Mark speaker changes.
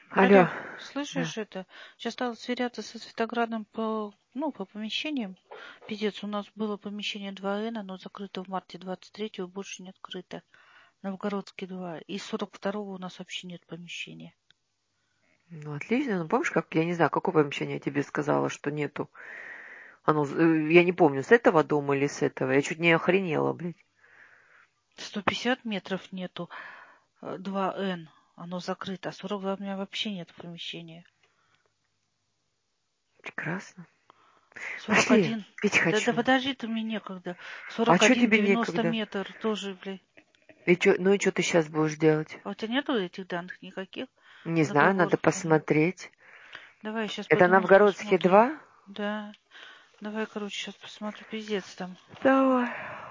Speaker 1: Алло,
Speaker 2: Алло,
Speaker 1: да.
Speaker 2: слышишь это? Сейчас стал сверяться со Светоградом по помещениям. Пиздец, у нас было помещение 2Н, оно закрыто в марте 23-го, больше не открыто. Новгородский 2. И 42-го у нас вообще нет помещения.
Speaker 1: Ну, отлично. Ну, помнишь, как, я не знаю, какое помещение я тебе сказала, что нету? Оно, я не помню, с этого дома или с этого. Я чуть не охренела, блядь.
Speaker 2: 150 метров нету, 2Н, оно закрыто. А 42 у меня вообще нет помещения.
Speaker 1: Прекрасно. Пошли,
Speaker 2: 41.
Speaker 1: пить
Speaker 2: Да
Speaker 1: хочу.
Speaker 2: подожди, ты мне некогда.
Speaker 1: А что
Speaker 2: 41,
Speaker 1: тебе
Speaker 2: 90
Speaker 1: некогда?
Speaker 2: метр тоже, блядь.
Speaker 1: Ну и что ты сейчас будешь делать?
Speaker 2: А у тебя нету этих данных никаких?
Speaker 1: Не знаю, надо
Speaker 2: Договоров по ним.
Speaker 1: посмотреть.
Speaker 2: Давай я сейчас
Speaker 1: Это
Speaker 2: пойду муж
Speaker 1: Новгородские
Speaker 2: посмотрю.
Speaker 1: 2?
Speaker 2: Да. Давай, короче, сейчас посмотрю. Пиздец там.
Speaker 1: Давай.